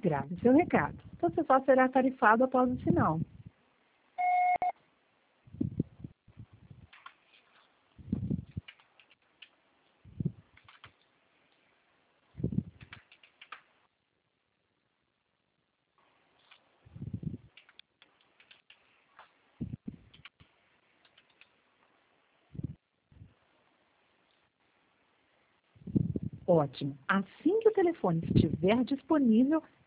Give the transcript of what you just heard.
Grave seu recado. Você só será tarifado após o sinal. Ótimo. Assim que o telefone estiver disponível,